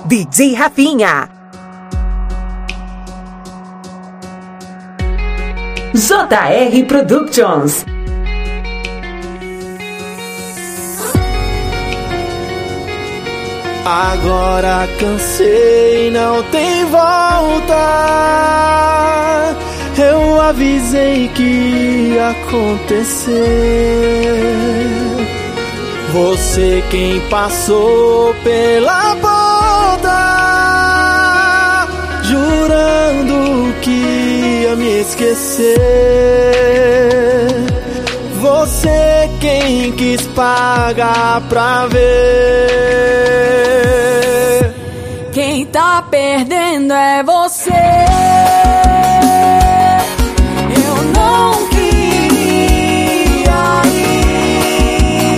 DJ Rafinha. JR Productions. Agora cansei, não tem volta. Eu avisei que ia acontecer. Você quem passou pela porta, jurando que ia me esquecer. Você quem quis pagar pra ver. Quem tá perdendo é você. Eu não queria ir.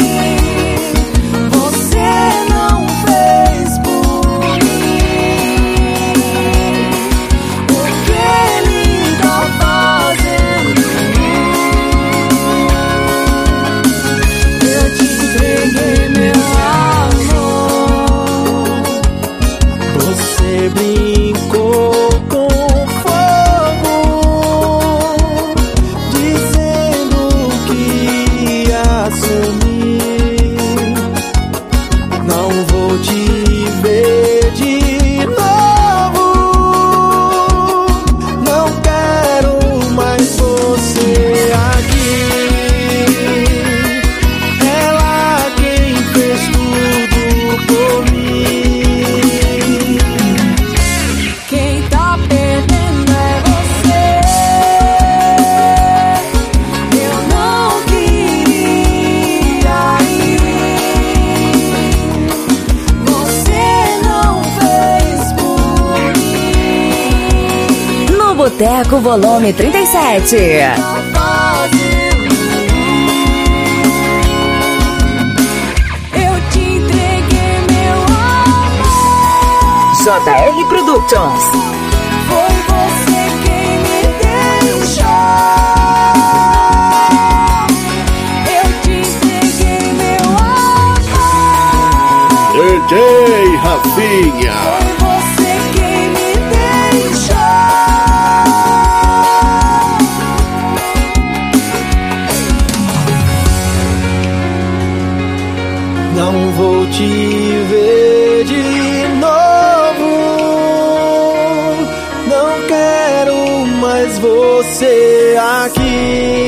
Você não fez por mim o que ele tá fazendo. Eu te entreguei meu amor. Você brincou com fogo, dizendo que ia sumir. Não vou te ver de novo. Não quero mais você aqui. Ela quem fez tudo por mim. Quem tá perdendo é você. Eu não queria ir. Você não fez por mim. No Boteco Volume 37. Tá fazendo. Eu te entreguei meu amor. JR Productions. Foi você quem me deixou. Eu te entreguei meu amor. DJ Rafinha. Foi você quem me deixou. Não vou te ver de novo. Não quero mais você aqui.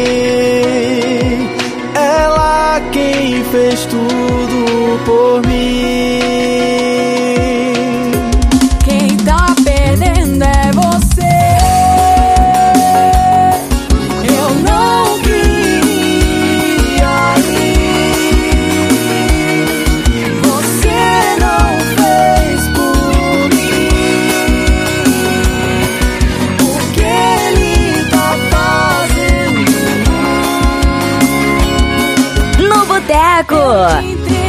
Ela quem fez tudo por mim. Quem tá perdendo é você. Eu não queria ir. Você não fez por mim o que ele tá fazendo. No Boteco. Te